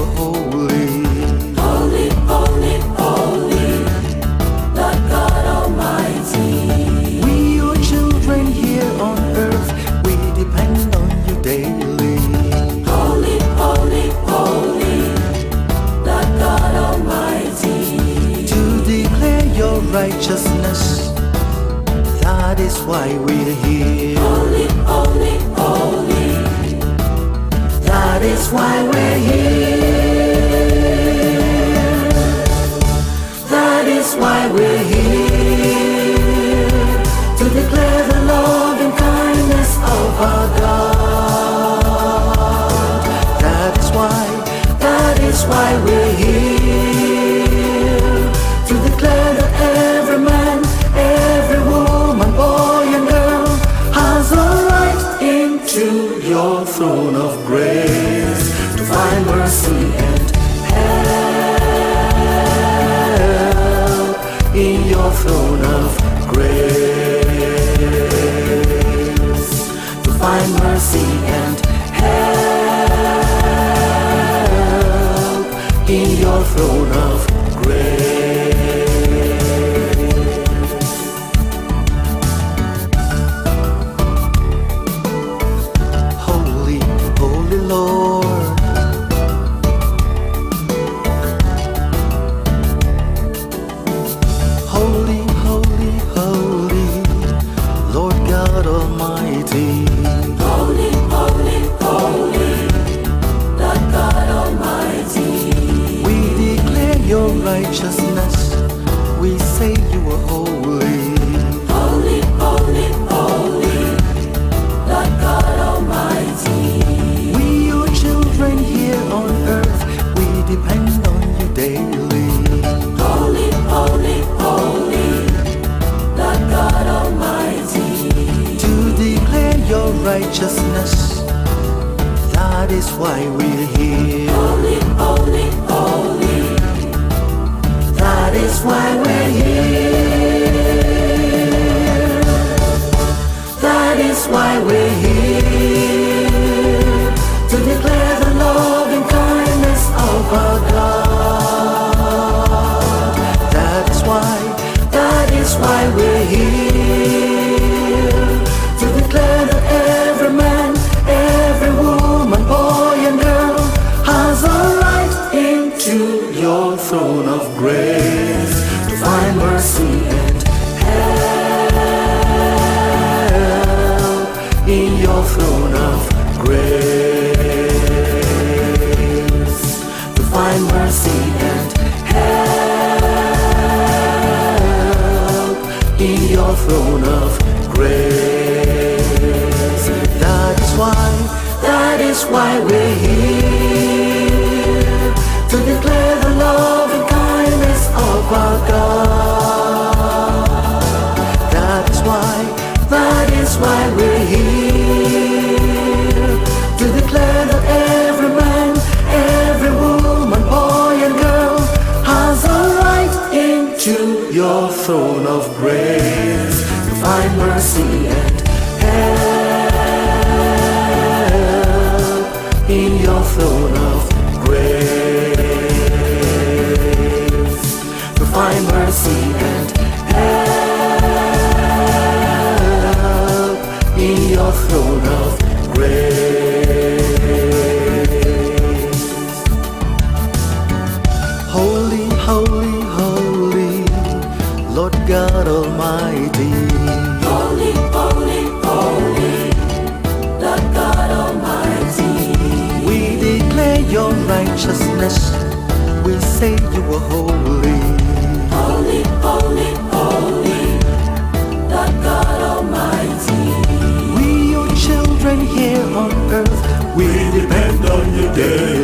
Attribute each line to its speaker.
Speaker 1: are holy.
Speaker 2: Holy, holy, holy, Lord God Almighty.
Speaker 1: We, your children here on earth, we depend on you daily.
Speaker 2: Holy, holy, holy, Lord God Almighty.
Speaker 1: To declare your righteousness, that is why we're here.
Speaker 2: Holy, holy, holy,
Speaker 1: That is why we're here. That is why we're here. To declare the love and kindness of our God. That is why we're here. To declare that every man, every woman, boy and girl has a right into your throne of grace to find mercy and help in your throne of grace. To find mercy and help in your throne of grace. Holy, holy Lord, holy, holy, holy, Lord God Almighty.
Speaker 2: holy, holy, holy, Lord God Almighty.
Speaker 1: We declare your righteousness, we say you are holy.
Speaker 2: Holy, holy, holy, Lord God Almighty.
Speaker 1: We, your children here on earth, we depend on you daily.
Speaker 2: Holy, holy, holy, Lord God Almighty.
Speaker 1: To declare your righteousness, that is why we're here.
Speaker 2: Holy, holy, holy,
Speaker 1: That is why we're here. That is why we're here. To declare the love and kindness of our God. That is why we're here. To declare that every man, every woman, boy and girl has a right into your throne of grace to find mercy and help in your throne of grace. To find mercy and help in your throne of grace. That is why we're here. To declare the love and kindness of our God. That is why we're here. To declare that every man, every woman, boy and girl has a right into your throne of grace to find mercy and help in your throne of grace. To find mercy and help in your throne of grace. Holy, holy, holy, Lord God Almighty.
Speaker 2: holy, holy, holy, Lord God Almighty.
Speaker 1: We declare your righteousness, we say you are holy.
Speaker 2: Holy, holy, holy, Lord God Almighty.
Speaker 1: We, your children here on earth, we depend on you daily.